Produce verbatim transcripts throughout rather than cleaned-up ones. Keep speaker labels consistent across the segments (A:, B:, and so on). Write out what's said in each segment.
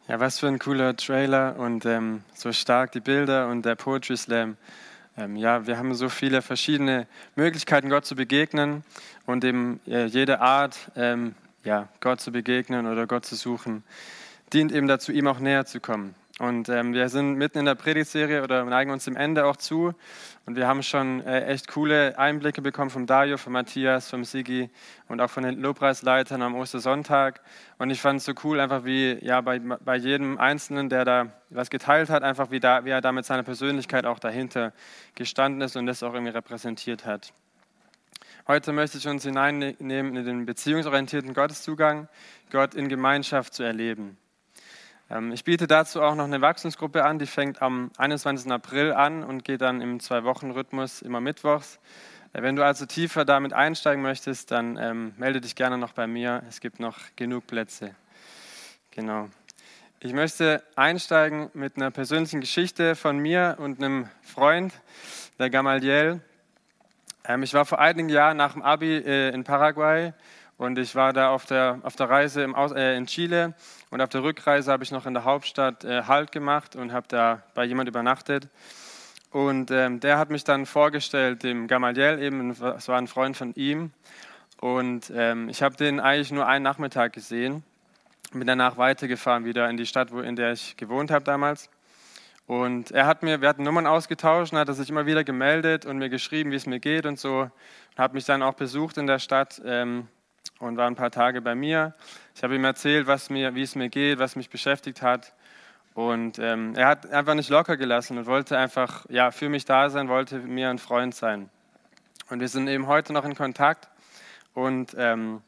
A: Ja, was für ein cooler Trailer und ähm, so stark die Bilder und der Poetry Slam. Ähm, ja, wir haben so viele verschiedene Möglichkeiten, Gott zu begegnen und eben äh, jede Art, ähm, ja, Gott zu begegnen oder Gott zu suchen, dient eben dazu, ihm auch näher zu kommen. Und ähm, wir sind mitten in der Predigtserie oder neigen uns dem Ende auch zu. Und wir haben schon äh, echt coole Einblicke bekommen vom Dario, von Matthias, vom Sigi und auch von den Lobpreisleitern am Ostersonntag. Und ich fand es so cool, einfach wie ja, bei, bei jedem Einzelnen, der da was geteilt hat, einfach wie, da, wie er da mit seiner Persönlichkeit auch dahinter gestanden ist und das auch irgendwie repräsentiert hat. Heute möchte ich uns hineinnehmen in den beziehungsorientierten Gotteszugang, Gott in Gemeinschaft zu erleben. Ich biete dazu auch noch eine Wachstumsgruppe an, die fängt am einundzwanzigsten April an und geht dann im Zwei-Wochen-Rhythmus immer mittwochs. Wenn du also tiefer damit einsteigen möchtest, dann ähm, melde dich gerne noch bei mir. Es gibt noch genug Plätze. Genau. Ich möchte einsteigen mit einer persönlichen Geschichte von mir und einem Freund, der Gamaliel. Ähm, ich war vor einigen Jahren nach dem Abi äh, in Paraguay. Und ich war da auf der, auf der Reise im Aus, äh, in Chile und auf der Rückreise habe ich noch in der Hauptstadt äh, Halt gemacht und habe da bei jemand übernachtet. Und ähm, der hat mich dann vorgestellt, dem Gamaliel eben, es war ein Freund von ihm. Und ähm, ich habe den eigentlich nur einen Nachmittag gesehen, bin danach weitergefahren wieder in die Stadt, wo, in der ich gewohnt habe damals. Und er hat mir, wir hatten Nummern ausgetauscht und hat er sich immer wieder gemeldet und mir geschrieben, wie es mir geht und so. Und hat mich dann auch besucht in der Stadt. Ähm, und war ein paar Tage bei mir. Ich habe ihm erzählt, was mir, wie es mir geht, was mich beschäftigt hat. Und ähm, er hat einfach nicht locker gelassen und wollte einfach ja, für mich da sein, wollte mir ein Freund sein. Und wir sind eben heute noch in Kontakt. Und ähm,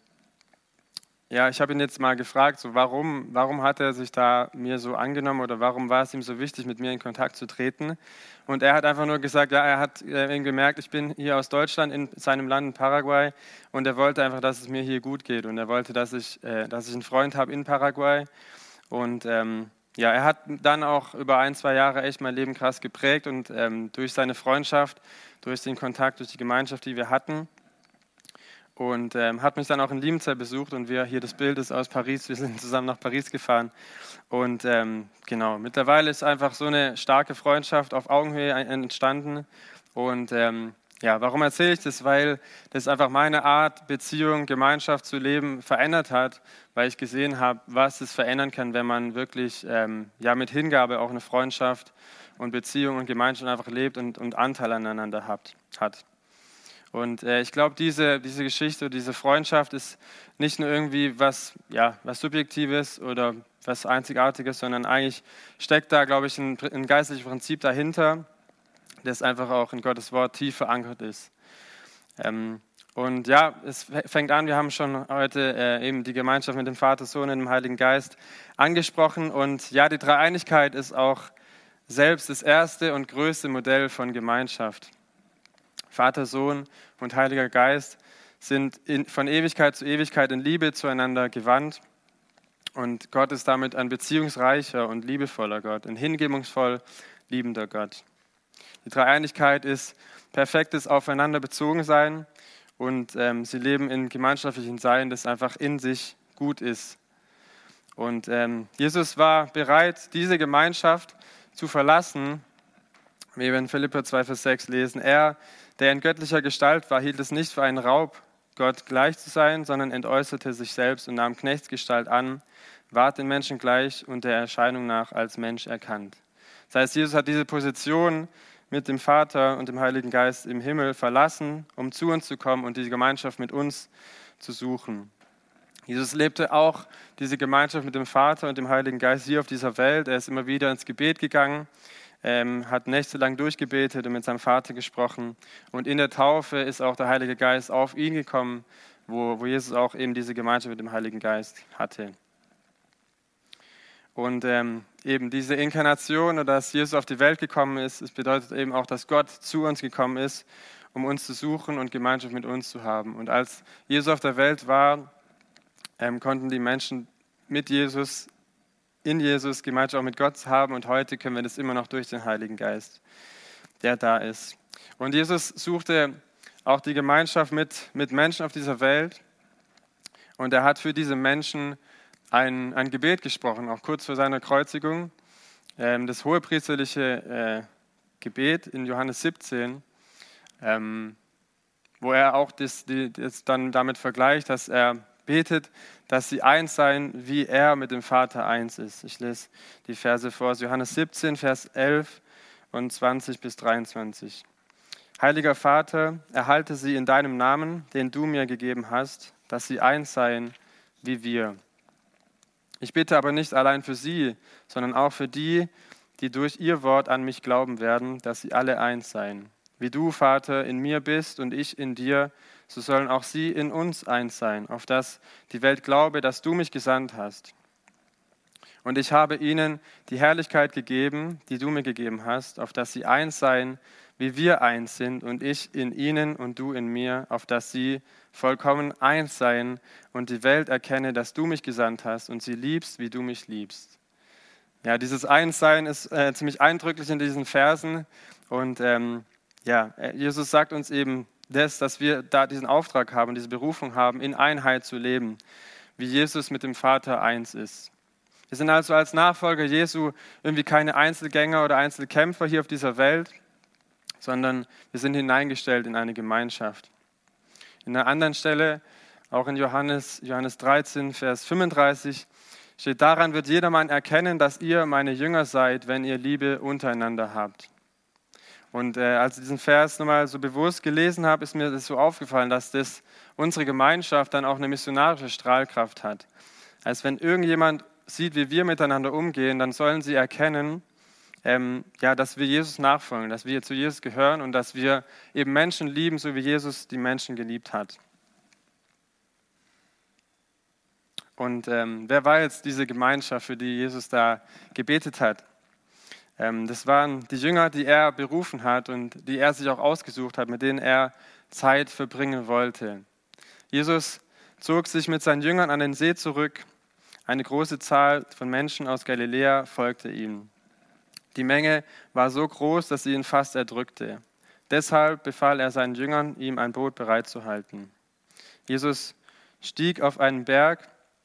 A: ja, ich habe ihn jetzt mal gefragt, so warum, warum hat er sich da mir so angenommen oder warum war es ihm so wichtig, mit mir in Kontakt zu treten? Und er hat einfach nur gesagt, ja, er hat äh, gemerkt, ich bin hier aus Deutschland in seinem Land, in Paraguay, und er wollte einfach, dass es mir hier gut geht und er wollte, dass ich, äh, dass ich einen Freund habe in Paraguay. Und ähm, ja, er hat dann auch über ein, zwei Jahre echt mein Leben krass geprägt und ähm, durch seine Freundschaft, durch den Kontakt, durch die Gemeinschaft, die wir hatten. Und ähm, hat mich dann auch in Liemzell besucht und wir, hier das Bild ist aus Paris, wir sind zusammen nach Paris gefahren. Und ähm, genau, mittlerweile ist einfach so eine starke Freundschaft auf Augenhöhe entstanden. Und ähm, ja, warum erzähle ich das? Weil das einfach meine Art, Beziehung, Gemeinschaft zu leben verändert hat, weil ich gesehen habe, was es verändern kann, wenn man wirklich ähm, ja, mit Hingabe auch eine Freundschaft und Beziehung und Gemeinschaft einfach lebt und, und Anteil aneinander hat. hat. Und äh, ich glaube, diese, diese Geschichte, diese Freundschaft ist nicht nur irgendwie was, ja, was Subjektives oder was Einzigartiges, sondern eigentlich steckt da, glaube ich, ein, ein geistliches Prinzip dahinter, das einfach auch in Gottes Wort tief verankert ist. Ähm, und ja, es fängt an, wir haben schon heute äh, eben die Gemeinschaft mit dem Vater, Sohn und dem Heiligen Geist angesprochen. Und ja, die Dreieinigkeit ist auch selbst das erste und größte Modell von Gemeinschaft. Vater, Sohn und Heiliger Geist sind in, von Ewigkeit zu Ewigkeit in Liebe zueinander gewandt. Und Gott ist damit ein beziehungsreicher und liebevoller Gott, ein hingebungsvoll liebender Gott. Die Dreieinigkeit ist perfektes Aufeinander bezogen sein und ähm, sie leben in gemeinschaftlichem Sein, das einfach in sich gut ist. Und ähm, Jesus war bereit, diese Gemeinschaft zu verlassen, wie wir in Philipper zwei, Vers sechs lesen. Er, der in göttlicher Gestalt war, hielt es nicht für einen Raub, Gott gleich zu sein, sondern entäußerte sich selbst und nahm Knechtsgestalt an, ward den Menschen gleich und der Erscheinung nach als Mensch erkannt. Das heißt, Jesus hat diese Position mit dem Vater und dem Heiligen Geist im Himmel verlassen, um zu uns zu kommen und die Gemeinschaft mit uns zu suchen. Jesus lebte auch diese Gemeinschaft mit dem Vater und dem Heiligen Geist hier auf dieser Welt. Er ist immer wieder ins Gebet gegangen, Ähm, hat nächtelang durchgebetet und mit seinem Vater gesprochen. Und in der Taufe ist auch der Heilige Geist auf ihn gekommen, wo, wo Jesus auch eben diese Gemeinschaft mit dem Heiligen Geist hatte. Und ähm, eben diese Inkarnation oder dass Jesus auf die Welt gekommen ist, es bedeutet eben auch, dass Gott zu uns gekommen ist, um uns zu suchen und Gemeinschaft mit uns zu haben. Und als Jesus auf der Welt war, ähm, konnten die Menschen mit Jesus in Jesus Gemeinschaft auch mit Gott haben und heute können wir das immer noch durch den Heiligen Geist, der da ist. Und Jesus suchte auch die Gemeinschaft mit, mit Menschen auf dieser Welt und er hat für diese Menschen ein, ein Gebet gesprochen, auch kurz vor seiner Kreuzigung, ähm, das hohepriesterliche äh, Gebet in Johannes siebzehn, ähm, wo er auch das, die, das dann damit vergleicht, dass er betet, dass sie eins seien, wie er mit dem Vater eins ist. Ich lese die Verse vor, aus Johannes siebzehn, Vers elf und zwanzig bis dreiundzwanzig. Heiliger Vater, erhalte sie in deinem Namen, den du mir gegeben hast, dass sie eins seien, wie wir. Ich bitte aber nicht allein für sie, sondern auch für die, die durch ihr Wort an mich glauben werden, dass sie alle eins seien. Wie du, Vater, in mir bist und ich in dir, so sollen auch sie in uns eins sein, auf dass die Welt glaube, dass du mich gesandt hast. Und ich habe ihnen die Herrlichkeit gegeben, die du mir gegeben hast, auf dass sie eins seien, wie wir eins sind und ich in ihnen und du in mir, auf dass sie vollkommen eins seien und die Welt erkenne, dass du mich gesandt hast und sie liebst, wie du mich liebst. Ja, dieses Einssein ist äh, ziemlich eindrücklich in diesen Versen und ähm, ja, Jesus sagt uns eben das, dass wir da diesen Auftrag haben, diese Berufung haben, in Einheit zu leben, wie Jesus mit dem Vater eins ist. Wir sind also als Nachfolger Jesu irgendwie keine Einzelgänger oder Einzelkämpfer hier auf dieser Welt, sondern wir sind hineingestellt in eine Gemeinschaft. In einer anderen Stelle, auch in Johannes, Johannes dreizehn, Vers fünfunddreißig, steht, daran wird jedermann erkennen, dass ihr meine Jünger seid, wenn ihr Liebe untereinander habt. Und äh, als ich diesen Vers nochmal so bewusst gelesen habe, ist mir das so aufgefallen, dass das unsere Gemeinschaft dann auch eine missionarische Strahlkraft hat. Als wenn irgendjemand sieht, wie wir miteinander umgehen, dann sollen sie erkennen, ähm, ja, dass wir Jesus nachfolgen, dass wir zu Jesus gehören und dass wir eben Menschen lieben, so wie Jesus die Menschen geliebt hat. Und ähm, wer war jetzt diese Gemeinschaft, für die Jesus da gebetet hat? Ähm, das waren die Jünger, die er berufen hat und die er sich auch ausgesucht hat, mit denen er Zeit verbringen wollte. Jesus zog sich mit seinen Jüngern an den See zurück. Eine große Zahl von Menschen aus Galiläa folgte ihm. Die Menge war so groß, dass sie ihn fast erdrückte. Deshalb befahl er seinen Jüngern, ihm ein Boot bereitzuhalten. Jesus stieg auf einen Berg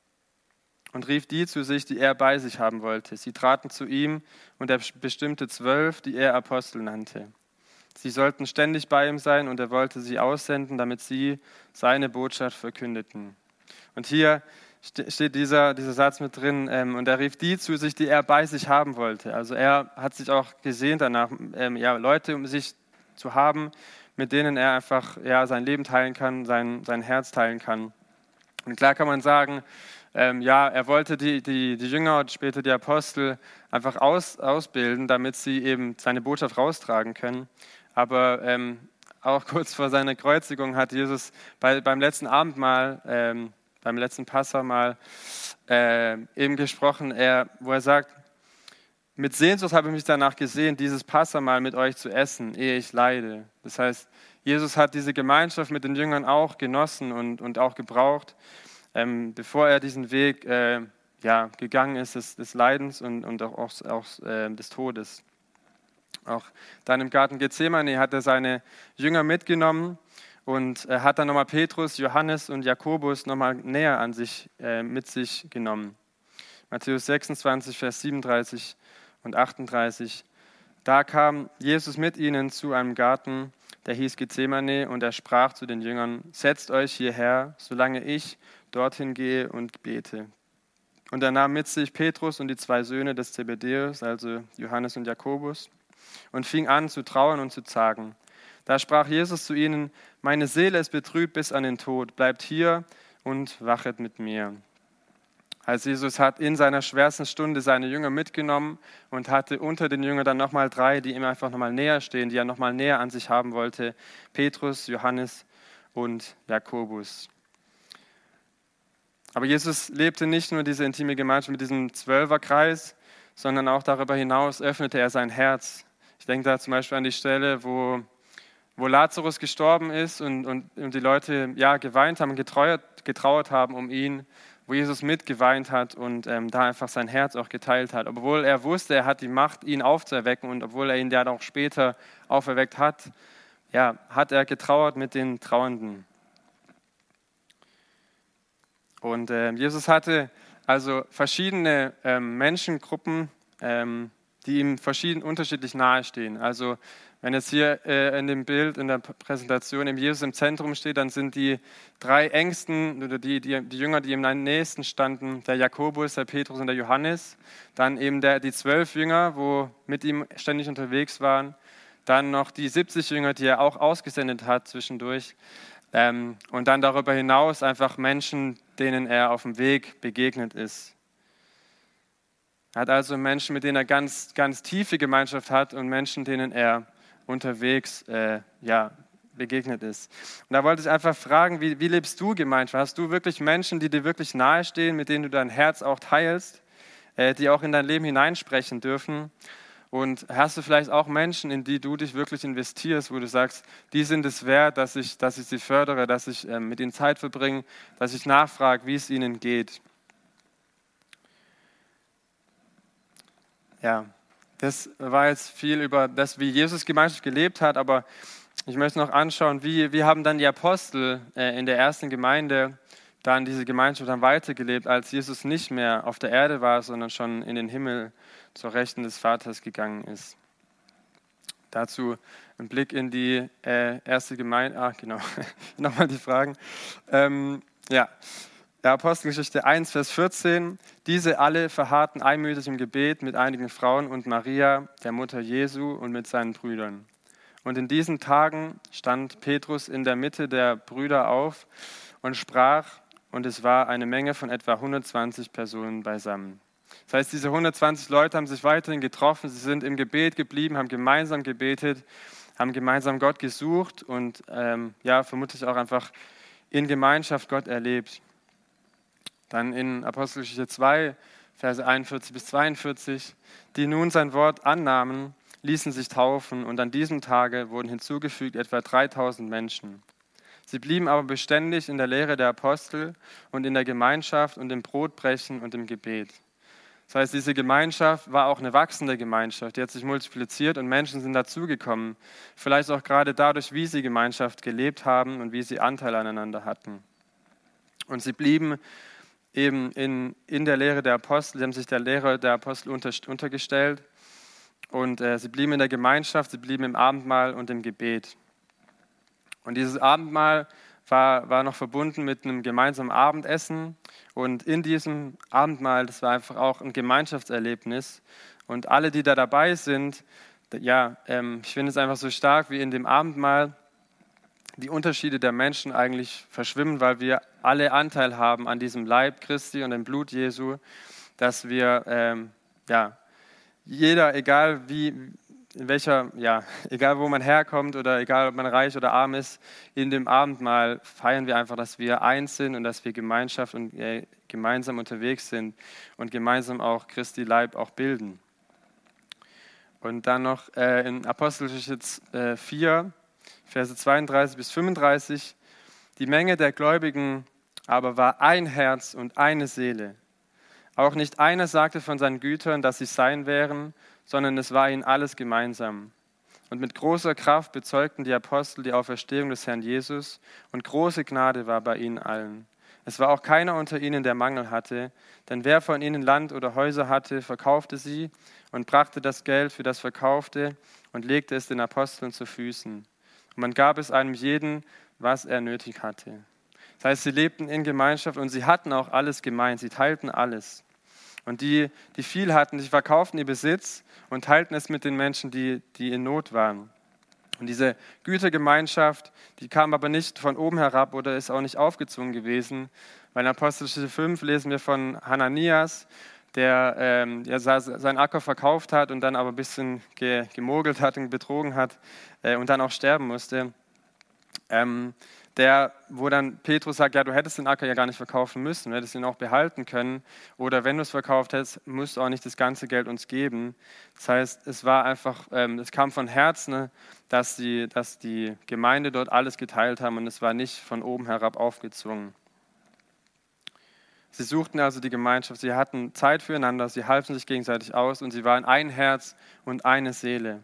A: und rief die zu sich, die er bei sich haben wollte. Sie traten zu ihm und er bestimmte zwölf, die er Apostel nannte. Sie sollten ständig bei ihm sein und er wollte sie aussenden, damit sie seine Botschaft verkündeten. Und hier steht dieser, dieser Satz mit drin, ähm, und er rief die zu sich, die er bei sich haben wollte. Also er hat sich auch gesehnt danach, ähm, ja, Leute um sich zu haben, mit denen er einfach ja, sein Leben teilen kann, sein, sein Herz teilen kann. Und klar kann man sagen, ähm, ja, er wollte die, die, die Jünger und später die Apostel einfach aus, ausbilden, damit sie eben seine Botschaft raustragen können. Aber ähm, auch kurz vor seiner Kreuzigung hat Jesus bei, beim letzten Abendmahl, ähm, beim letzten Passamal äh, eben gesprochen, er, wo er sagt, mit Sehnsucht habe ich mich danach gesehen, dieses Passamal mit euch zu essen, ehe ich leide. Das heißt, Jesus hat diese Gemeinschaft mit den Jüngern auch genossen und, und auch gebraucht, ähm, bevor er diesen Weg äh, ja, gegangen ist des, des Leidens und, und auch, auch, auch äh, des Todes. Auch dann im Garten Gethsemane hat er seine Jünger mitgenommen und er hat dann nochmal Petrus, Johannes und Jakobus nochmal näher an sich, äh, mit sich genommen. Matthäus sechsundzwanzig, Vers siebenunddreißig und achtunddreißig. Da kam Jesus mit ihnen zu einem Garten, der hieß Gethsemane, und er sprach zu den Jüngern, setzt euch hierher, solange ich dorthin gehe und bete. Und er nahm mit sich Petrus und die zwei Söhne des Zebedäus, also Johannes und Jakobus, und fing an zu trauern und zu zagen. Da sprach Jesus zu ihnen, meine Seele ist betrübt bis an den Tod, bleibt hier und wachet mit mir. Also Jesus hat in seiner schwersten Stunde seine Jünger mitgenommen und hatte unter den Jüngern dann nochmal drei, die ihm einfach nochmal näher stehen, die er nochmal näher an sich haben wollte, Petrus, Johannes und Jakobus. Aber Jesus lebte nicht nur diese intime Gemeinschaft mit diesem Zwölferkreis, sondern auch darüber hinaus öffnete er sein Herz. Ich denke da zum Beispiel an die Stelle, wo, wo Lazarus gestorben ist und, und, und die Leute ja, geweint haben, getrauert, getrauert haben um ihn, wo Jesus mitgeweint hat und ähm, da einfach sein Herz auch geteilt hat. Obwohl er wusste, er hat die Macht, ihn aufzuerwecken und obwohl er ihn ja auch später auferweckt hat, ja, hat er getrauert mit den Trauernden. Und äh, Jesus hatte also verschiedene ähm, Menschengruppen, ähm, die ihm verschieden unterschiedlich nahestehen. Also wenn jetzt hier äh, in dem Bild, in der Präsentation im Jesus im Zentrum steht, dann sind die drei Engsten oder die, die, die Jünger, die ihm am nächsten standen, der Jakobus, der Petrus und der Johannes. Dann eben der, die zwölf Jünger, wo mit ihm ständig unterwegs waren. Dann noch die siebzig Jünger, die er auch ausgesendet hat zwischendurch. Ähm, und dann darüber hinaus einfach Menschen, denen er auf dem Weg begegnet ist. Er hat also Menschen, mit denen er ganz, ganz tiefe Gemeinschaft hat und Menschen, denen er unterwegs äh, ja, begegnet ist. Und da wollte ich einfach fragen, wie, wie lebst du Gemeinschaft? Hast du wirklich Menschen, die dir wirklich nahestehen, mit denen du dein Herz auch teilst, äh, die auch in dein Leben hineinsprechen dürfen? Und hast du vielleicht auch Menschen, in die du dich wirklich investierst, wo du sagst, die sind es wert, dass ich, dass ich sie fördere, dass ich äh, mit ihnen Zeit verbringe, dass ich nachfrage, wie es ihnen geht? Ja, das war jetzt viel über das, wie Jesus Gemeinschaft gelebt hat, aber ich möchte noch anschauen, wie, wie haben dann die Apostel äh, in der ersten Gemeinde dann diese Gemeinschaft dann weitergelebt, als Jesus nicht mehr auf der Erde war, sondern schon in den Himmel zur Rechten des Vaters gegangen ist. Dazu ein Blick in die äh, erste Gemeinde. Ah, genau, nochmal die Fragen. Ähm, ja. Ja, Apostelgeschichte eins, Vers vierzehn. Diese alle verharrten einmütig im Gebet mit einigen Frauen und Maria, der Mutter Jesu, und mit seinen Brüdern. Und in diesen Tagen stand Petrus in der Mitte der Brüder auf und sprach, und es war eine Menge von etwa hundertzwanzig Personen beisammen. Das heißt, diese hundertzwanzig Leute haben sich weiterhin getroffen, sie sind im Gebet geblieben, haben gemeinsam gebetet, haben gemeinsam Gott gesucht und ähm, ja, vermutlich auch einfach in Gemeinschaft Gott erlebt. Dann in Apostelgeschichte zwei, Verse einundvierzig bis zweiundvierzig, die nun sein Wort annahmen, ließen sich taufen und an diesem Tage wurden hinzugefügt etwa dreitausend Menschen. Sie blieben aber beständig in der Lehre der Apostel und in der Gemeinschaft und im Brotbrechen und im Gebet. Das heißt, diese Gemeinschaft war auch eine wachsende Gemeinschaft, die hat sich multipliziert und Menschen sind dazugekommen. Vielleicht auch gerade dadurch, wie sie Gemeinschaft gelebt haben und wie sie Anteil aneinander hatten. Und sie blieben eben in, in der Lehre der Apostel, sie haben sich der Lehre der Apostel unter, untergestellt und äh, sie blieben in der Gemeinschaft, sie blieben im Abendmahl und im Gebet. Und dieses Abendmahl war, war noch verbunden mit einem gemeinsamen Abendessen und in diesem Abendmahl, das war einfach auch ein Gemeinschaftserlebnis und alle, die da dabei sind, ja, ähm, ich finde es einfach so stark, wie in dem Abendmahl die Unterschiede der Menschen eigentlich verschwimmen, weil wir alle Anteil haben an diesem Leib Christi und dem Blut Jesu, dass wir, ähm, ja, jeder, egal wie, in welcher, ja, egal wo man herkommt oder egal ob man reich oder arm ist, in dem Abendmahl feiern wir einfach, dass wir eins sind und dass wir Gemeinschaft und äh, gemeinsam unterwegs sind und gemeinsam auch Christi Leib auch bilden. Und dann noch äh, in Apostelgeschichte äh, vier, Verse zweiunddreißig bis fünfunddreißig. Die Menge der Gläubigen aber war ein Herz und eine Seele. Auch nicht einer sagte von seinen Gütern, dass sie sein wären, sondern es war ihnen alles gemeinsam. Und mit großer Kraft bezeugten die Apostel die Auferstehung des Herrn Jesus und große Gnade war bei ihnen allen. Es war auch keiner unter ihnen, der Mangel hatte, denn wer von ihnen Land oder Häuser hatte, verkaufte sie und brachte das Geld für das Verkaufte und legte es den Aposteln zu Füßen. Und man gab es einem jeden, was er nötig hatte. Das heißt, sie lebten in Gemeinschaft und sie hatten auch alles gemein, sie teilten alles. Und die, die viel hatten, die verkauften ihr Besitz und teilten es mit den Menschen, die, die in Not waren. Und diese Gütergemeinschaft, die kam aber nicht von oben herab oder ist auch nicht aufgezwungen gewesen, weil in Apostelgeschichte fünf lesen wir von Hananias, der ähm, ja, seinen Acker verkauft hat und dann aber ein bisschen ge, gemogelt hat und betrogen hat äh, und dann auch sterben musste. Ähm, der, wo dann Petrus sagt, ja, du hättest den Acker ja gar nicht verkaufen müssen, du hättest ihn auch behalten können oder wenn du es verkauft hättest, musst du auch nicht das ganze Geld uns geben. Das heißt, es war einfach, ähm, es kam von Herzen, ne, dass, die, dass die Gemeinde dort alles geteilt haben und es war nicht von oben herab aufgezwungen. Sie suchten also die Gemeinschaft, sie hatten Zeit füreinander, sie halfen sich gegenseitig aus und sie waren ein Herz und eine Seele.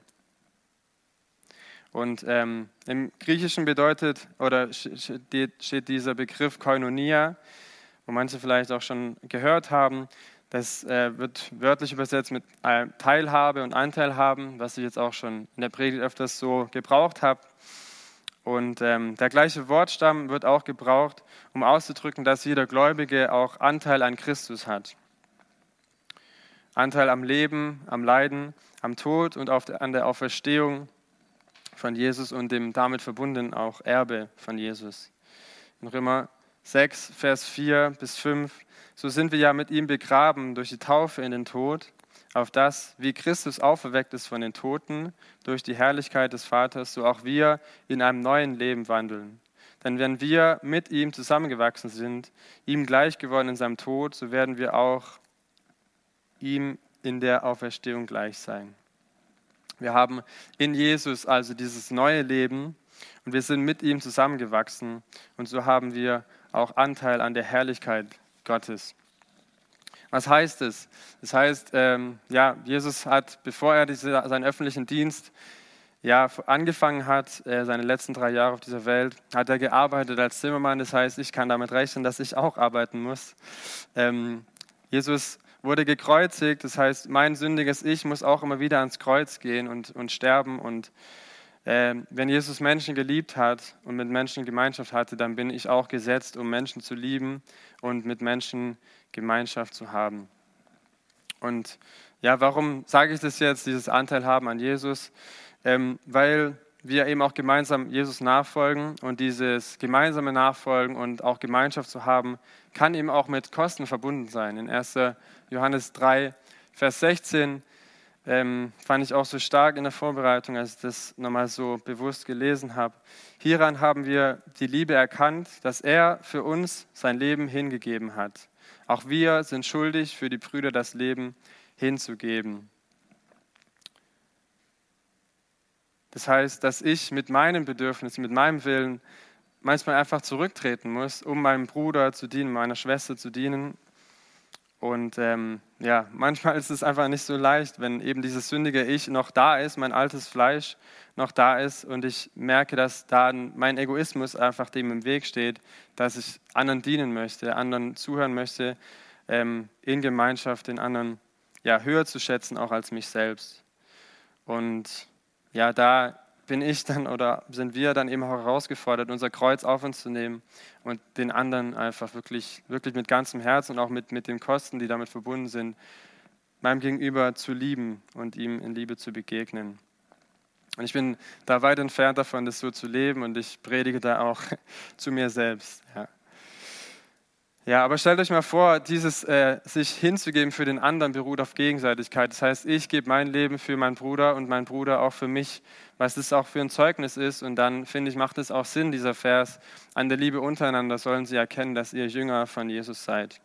A: Und ähm, im Griechischen bedeutet oder steht dieser Begriff Koinonia wo manche vielleicht auch schon gehört haben. Das äh, wird wörtlich übersetzt mit äh, Teilhabe und Anteil haben, was ich jetzt auch schon in der Predigt öfters so gebraucht habe. Und ähm, der gleiche Wortstamm wird auch gebraucht, um auszudrücken, dass jeder Gläubige auch Anteil an Christus hat. Anteil am Leben, am Leiden, am Tod und auf der, an der Auferstehung von Jesus und dem damit verbundenen auch Erbe von Jesus. In Römer sechs, Vers vier bis fünf, so sind wir ja mit ihm begraben durch die Taufe in den Tod, auf das, wie Christus auferweckt ist von den Toten, durch die Herrlichkeit des Vaters, so auch wir in einem neuen Leben wandeln. Denn wenn wir mit ihm zusammengewachsen sind, ihm gleich geworden in seinem Tod, so werden wir auch ihm in der Auferstehung gleich sein. Wir haben in Jesus also dieses neue Leben und wir sind mit ihm zusammengewachsen und so haben wir auch Anteil an der Herrlichkeit Gottes. Was heißt es? Das heißt, ähm, ja, Jesus hat, bevor er diese, seinen öffentlichen Dienst ja, angefangen hat, äh, seine letzten drei Jahre auf dieser Welt, hat er gearbeitet als Zimmermann. Das heißt, ich kann damit rechnen, dass ich auch arbeiten muss. Ähm, Jesus wurde gekreuzigt, das heißt, mein sündiges Ich muss auch immer wieder ans Kreuz gehen und, und sterben. Und äh, wenn Jesus Menschen geliebt hat und mit Menschen Gemeinschaft hatte, dann bin ich auch gesetzt, um Menschen zu lieben und mit Menschen Gemeinschaft zu haben. Und ja, warum sage ich das jetzt, dieses Anteil haben an Jesus? Ähm, weil wir eben auch gemeinsam Jesus nachfolgen und dieses gemeinsame Nachfolgen und auch Gemeinschaft zu haben, kann eben auch mit Kosten verbunden sein. In erster Johannes drei, Vers sechzehn ähm, fand ich auch so stark in der Vorbereitung, als ich das nochmal so bewusst gelesen habe. Hieran haben wir die Liebe erkannt, dass er für uns sein Leben hingegeben hat. Auch wir sind schuldig, für die Brüder das Leben hinzugeben. Das heißt, dass ich mit meinen Bedürfnissen, mit meinem Willen manchmal einfach zurücktreten muss, um meinem Bruder zu dienen, meiner Schwester zu dienen. Und ähm, ja, manchmal ist es einfach nicht so leicht, wenn eben dieses sündige Ich noch da ist, mein altes Fleisch noch da ist und ich merke, dass da mein Egoismus einfach dem im Weg steht, dass ich anderen dienen möchte, anderen zuhören möchte, ähm, in Gemeinschaft den anderen ja, höher zu schätzen, auch als mich selbst. Und ja, da bin ich dann oder sind wir dann eben herausgefordert, unser Kreuz auf uns zu nehmen und den anderen einfach wirklich, wirklich mit ganzem Herz und auch mit, mit den Kosten, die damit verbunden sind, meinem Gegenüber zu lieben und ihm in Liebe zu begegnen. Und ich bin da weit entfernt davon, das so zu leben und ich predige da auch zu mir selbst. Ja. Ja, aber stellt euch mal vor, dieses äh, sich hinzugeben für den anderen beruht auf Gegenseitigkeit. Das heißt, ich gebe mein Leben für meinen Bruder und mein Bruder auch für mich, was das auch für ein Zeugnis ist. Und dann, finde ich, macht es auch Sinn, dieser Vers, an der Liebe untereinander sollen sie erkennen, dass ihr Jünger von Jesus seid.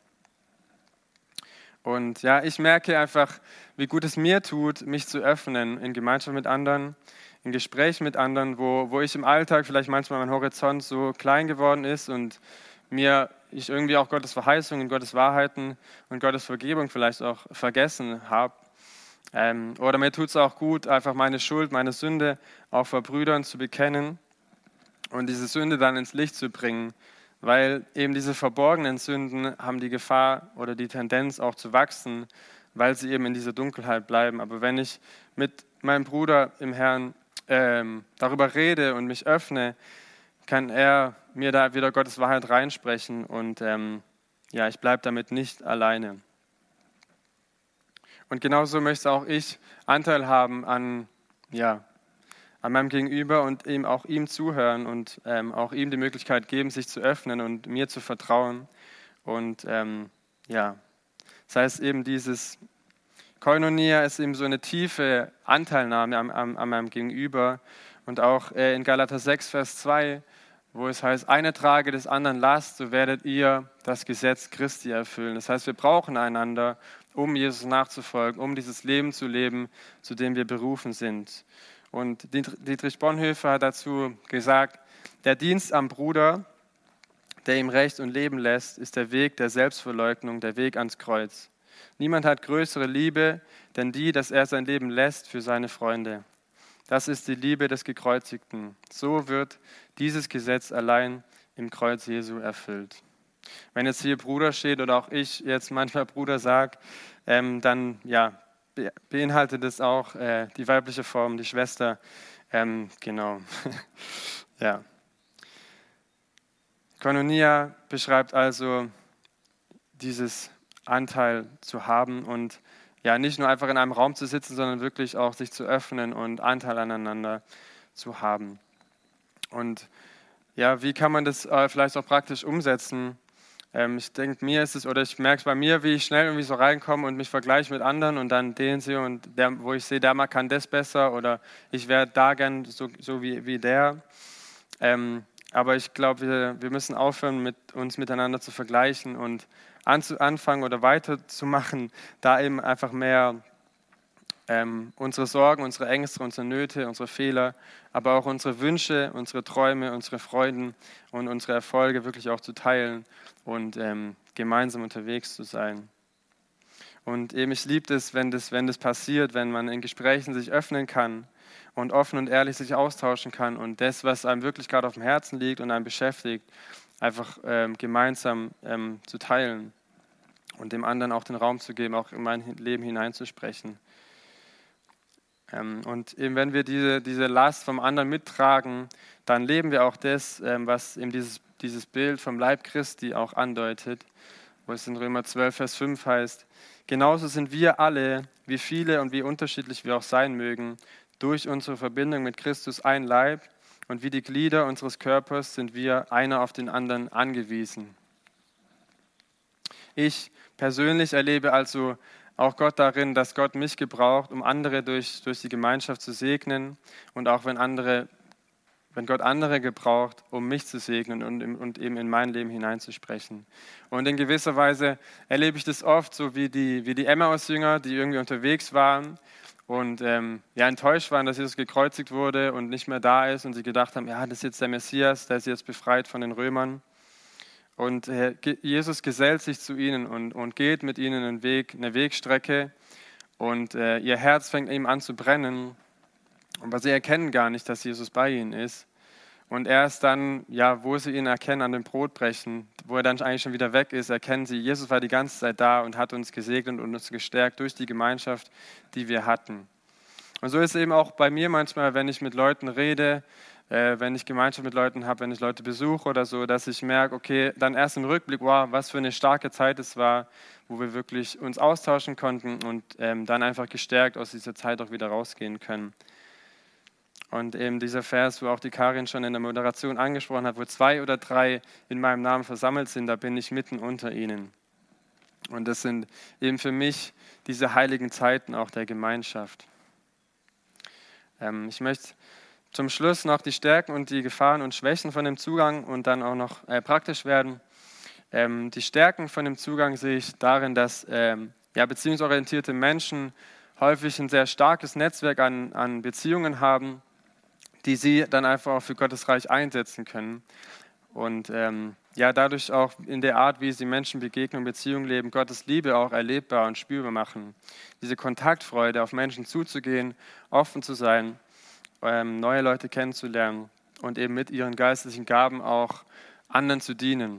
A: Und ja, ich merke einfach, wie gut es mir tut, mich zu öffnen in Gemeinschaft mit anderen, in Gespräch mit anderen, wo, wo ich im Alltag vielleicht manchmal mein Horizont so klein geworden ist und mir ich irgendwie auch Gottes Verheißungen, Gottes Wahrheiten und Gottes Vergebung vielleicht auch vergessen habe. Ähm, oder mir tut es auch gut, einfach meine Schuld, meine Sünde auch vor Brüdern zu bekennen und diese Sünde dann ins Licht zu bringen, weil eben diese verborgenen Sünden haben die Gefahr oder die Tendenz auch zu wachsen, weil sie eben in dieser Dunkelheit bleiben. Aber wenn ich mit meinem Bruder im Herrn ähm, darüber rede und mich öffne, kann er mir da wieder Gottes Wahrheit reinsprechen und ähm, ja, ich bleibe damit nicht alleine. Und genauso möchte auch ich Anteil haben an, ja, an meinem Gegenüber und eben auch ihm zuhören und ähm, auch ihm die Möglichkeit geben, sich zu öffnen und mir zu vertrauen. Und ähm, ja, das heißt eben dieses Koinonia ist eben so eine tiefe Anteilnahme an, an, an meinem Gegenüber. Und auch äh, in Galater sechs, Vers zwei, wo es heißt, eine trage des anderen Last, so werdet ihr das Gesetz Christi erfüllen. Das heißt, wir brauchen einander, um Jesus nachzufolgen, um dieses Leben zu leben, zu dem wir berufen sind. Und Dietrich Bonhoeffer hat dazu gesagt, der Dienst am Bruder, der ihm Recht und Leben lässt, ist der Weg der Selbstverleugnung, der Weg ans Kreuz. Niemand hat größere Liebe, denn die, dass er sein Leben lässt für seine Freunde. Das ist die Liebe des Gekreuzigten. So wird dieses Gesetz allein im Kreuz Jesu erfüllt. Wenn jetzt hier Bruder steht oder auch ich jetzt manchmal Bruder sage, ähm, dann ja, be beinhaltet es auch äh, die weibliche Form, die Schwester. Ähm, genau. ja. Koinonia beschreibt also dieses Anteil zu haben und ja, nicht nur einfach in einem Raum zu sitzen, sondern wirklich auch sich zu öffnen und Anteil aneinander zu haben. Und ja, wie kann man das äh, vielleicht auch praktisch umsetzen? Ähm, ich denke, mir ist es, oder ich merke es bei mir, wie ich schnell irgendwie so reinkomme und mich vergleiche mit anderen und dann den sehe und der, wo ich sehe, der kann das besser oder ich wäre da gern so, so wie, wie der. Ähm, aber ich glaube, wir, wir müssen aufhören, mit uns miteinander zu vergleichen und anzu, anfangen oder weiterzumachen, da eben einfach mehr ähm, unsere Sorgen, unsere Ängste, unsere Nöte, unsere Fehler, aber auch unsere Wünsche, unsere Träume, unsere Freuden und unsere Erfolge wirklich auch zu teilen und ähm, gemeinsam unterwegs zu sein. Und eben ich liebe es, wenn das, wenn das passiert, wenn man in Gesprächen sich öffnen kann und offen und ehrlich sich austauschen kann und das, was einem wirklich gerade auf dem Herzen liegt und einen beschäftigt, einfach ähm, gemeinsam ähm, zu teilen und dem anderen auch den Raum zu geben, auch in mein Leben hineinzusprechen. Ähm, und eben wenn wir diese, diese Last vom anderen mittragen, dann leben wir auch das, ähm, was eben dieses, dieses Bild vom Leib Christi auch andeutet, wo es in Römer zwölf, Vers fünf heißt, genauso sind wir alle, wie viele und wie unterschiedlich wir auch sein mögen, durch unsere Verbindung mit Christus ein Leib und wie die Glieder unseres Körpers sind wir einer auf den anderen angewiesen. Ich persönlich erlebe also auch Gott darin, dass Gott mich gebraucht, um andere durch, durch die Gemeinschaft zu segnen und auch wenn andere, wenn Gott andere gebraucht, um mich zu segnen und, und eben in mein Leben hineinzusprechen. Und in gewisser Weise erlebe ich das oft so wie die, wie die Emmaus-Jünger, die irgendwie unterwegs waren und ähm, ja, enttäuscht waren, dass Jesus gekreuzigt wurde und nicht mehr da ist und sie gedacht haben, ja, das ist jetzt der Messias, der ist jetzt befreit von den Römern. Und Jesus gesellt sich zu ihnen und, und geht mit ihnen einen Weg, eine Wegstrecke und äh, ihr Herz fängt ihm an zu brennen, aber sie erkennen gar nicht, dass Jesus bei ihnen ist. Und erst dann, ja, wo sie ihn erkennen an dem Brotbrechen, wo er dann eigentlich schon wieder weg ist, erkennen sie, Jesus war die ganze Zeit da und hat uns gesegnet und uns gestärkt durch die Gemeinschaft, die wir hatten. Und so ist es eben auch bei mir manchmal, wenn ich mit Leuten rede, äh, wenn ich Gemeinschaft mit Leuten habe, wenn ich Leute besuche oder so, dass ich merke, okay, dann erst im Rückblick, wow, was für eine starke Zeit es war, wo wir wirklich uns austauschen konnten und ähm, dann einfach gestärkt aus dieser Zeit auch wieder rausgehen können. Und eben dieser Vers, wo auch die Karin schon in der Moderation angesprochen hat, wo zwei oder drei in meinem Namen versammelt sind, da bin ich mitten unter ihnen. Und das sind eben für mich diese heiligen Zeiten auch der Gemeinschaft. Ähm, ich möchte zum Schluss noch die Stärken und die Gefahren und Schwächen von dem Zugang und dann auch noch äh, praktisch werden. Ähm, die Stärken von dem Zugang sehe ich darin, dass ähm, ja, beziehungsorientierte Menschen häufig ein sehr starkes Netzwerk an, an Beziehungen haben, die sie dann einfach auch für Gottes Reich einsetzen können. Und ähm, ja, dadurch auch in der Art, wie sie Menschen begegnen und Beziehungen leben, Gottes Liebe auch erlebbar und spürbar machen. Diese Kontaktfreude, auf Menschen zuzugehen, offen zu sein, ähm, neue Leute kennenzulernen und eben mit ihren geistlichen Gaben auch anderen zu dienen.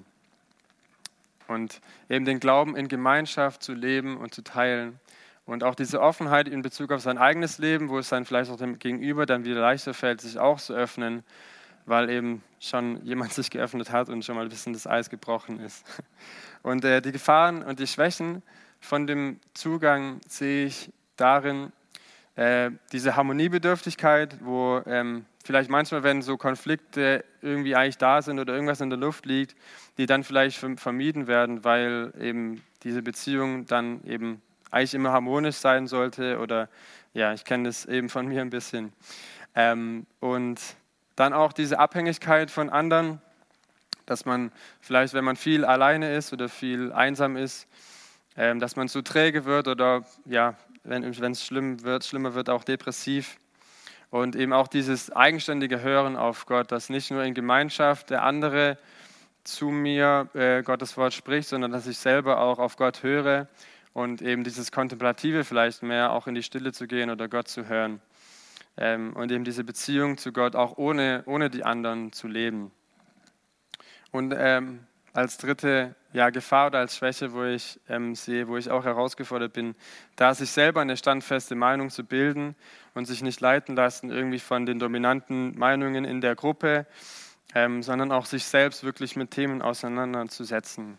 A: Und eben den Glauben in Gemeinschaft zu leben und zu teilen. Und auch diese Offenheit in Bezug auf sein eigenes Leben, wo es dann vielleicht auch dem Gegenüber dann wieder leichter fällt, sich auch zu öffnen, weil eben schon jemand sich geöffnet hat und schon mal ein bisschen das Eis gebrochen ist. Und äh, die Gefahren und die Schwächen von dem Zugang sehe ich darin, äh, diese Harmoniebedürftigkeit, wo ähm, vielleicht manchmal, wenn so Konflikte irgendwie eigentlich da sind oder irgendwas in der Luft liegt, die dann vielleicht vermieden werden, weil eben diese Beziehung dann eben eigentlich immer harmonisch sein sollte oder ja, ich kenne das eben von mir ein bisschen. Ähm, und dann auch diese Abhängigkeit von anderen, dass man vielleicht, wenn man viel alleine ist oder viel einsam ist, ähm, dass man zu träge wird oder ja, wenn es schlimm wird, schlimmer wird, auch depressiv. Und eben auch dieses eigenständige Hören auf Gott, dass nicht nur in Gemeinschaft der andere zu mir äh, Gottes Wort spricht, sondern dass ich selber auch auf Gott höre und eben dieses Kontemplative vielleicht mehr auch in die Stille zu gehen oder Gott zu hören. Ähm, und eben diese Beziehung zu Gott auch ohne, ohne die anderen zu leben. Und ähm, als dritte ja, Gefahr oder als Schwäche, wo ich ähm, sehe, wo ich auch herausgefordert bin, da sich selber eine standfeste Meinung zu bilden und sich nicht leiten lassen irgendwie von den dominanten Meinungen in der Gruppe, ähm, sondern auch sich selbst wirklich mit Themen auseinanderzusetzen.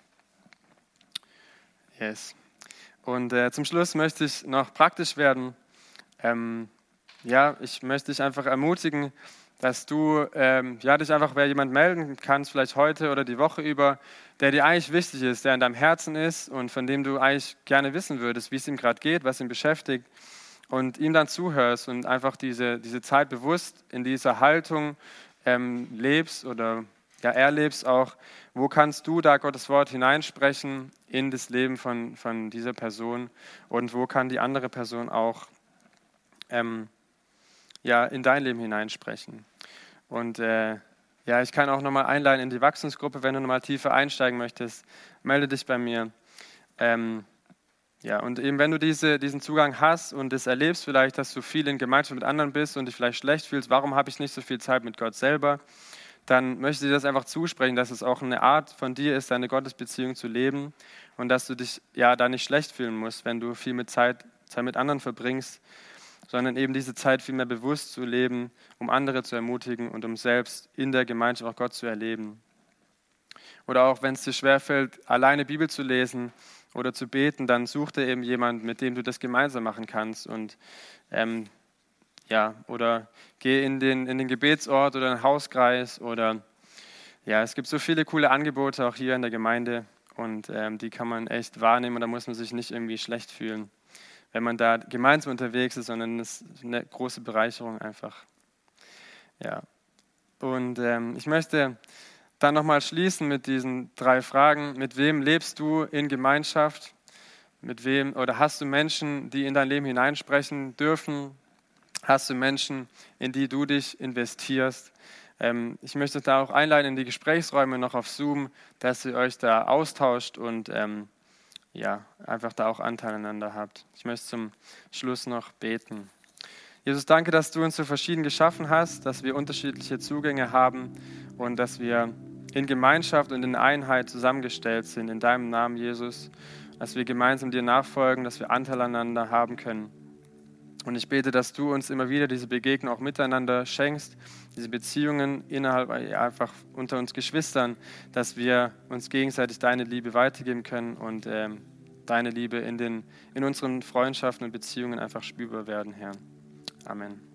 A: Yes. Und äh, zum Schluss möchte ich noch praktisch werden. Ähm, ja, ich möchte dich einfach ermutigen, dass du ähm, ja, dich einfach bei jemand melden kannst, vielleicht heute oder die Woche über, der dir eigentlich wichtig ist, der in deinem Herzen ist und von dem du eigentlich gerne wissen würdest, wie es ihm gerade geht, was ihn beschäftigt und ihm dann zuhörst und einfach diese, diese Zeit bewusst in dieser Haltung ähm, lebst oder ja, erlebst auch, wo kannst du da Gottes Wort hineinsprechen in das Leben von, von dieser Person und wo kann die andere Person auch ähm, ja, in dein Leben hineinsprechen. Und äh, ja, ich kann auch nochmal einladen in die Wachstumsgruppe, wenn du nochmal tiefer einsteigen möchtest, melde dich bei mir. Ähm, ja, und eben wenn du diese, diesen Zugang hast und es erlebst vielleicht, dass du viel in Gemeinschaft mit anderen bist und dich vielleicht schlecht fühlst, warum habe ich nicht so viel Zeit mit Gott selber, dann möchte ich dir das einfach zusprechen, dass es auch eine Art von dir ist, deine Gottesbeziehung zu leben und dass du dich ja da nicht schlecht fühlen musst, wenn du viel mit Zeit, Zeit mit anderen verbringst, sondern eben diese Zeit viel mehr bewusst zu leben, um andere zu ermutigen und um selbst in der Gemeinschaft auch Gott zu erleben. Oder auch, wenn es dir schwerfällt, alleine Bibel zu lesen oder zu beten, dann such dir eben jemanden, mit dem du das gemeinsam machen kannst. Und ähm, ja, oder geh in den, in den Gebetsort oder einen Hauskreis oder ja, es gibt so viele coole Angebote auch hier in der Gemeinde und ähm, die kann man echt wahrnehmen und da muss man sich nicht irgendwie schlecht fühlen, wenn man da gemeinsam unterwegs ist, sondern es ist eine große Bereicherung einfach. Ja. Und ähm, ich möchte dann nochmal schließen mit diesen drei Fragen. Mit wem lebst du in Gemeinschaft? Mit wem oder hast du Menschen, die in dein Leben hineinsprechen dürfen? Hast du Menschen, in die du dich investierst? Ähm, ich möchte da auch einladen in die Gesprächsräume noch auf Zoom, dass ihr euch da austauscht und ähm, ja, einfach da auch Anteil aneinander habt. Ich möchte zum Schluss noch beten. Jesus, danke, dass du uns so verschieden geschaffen hast, dass wir unterschiedliche Zugänge haben und dass wir in Gemeinschaft und in Einheit zusammengestellt sind, in deinem Namen, Jesus, dass wir gemeinsam dir nachfolgen, dass wir Anteil aneinander haben können. Und ich bete, dass du uns immer wieder diese Begegnung auch miteinander schenkst, diese Beziehungen innerhalb, einfach unter uns Geschwistern, dass wir uns gegenseitig deine Liebe weitergeben können und ähm, deine Liebe in, den, in unseren Freundschaften und Beziehungen einfach spürbar werden, Herr. Amen.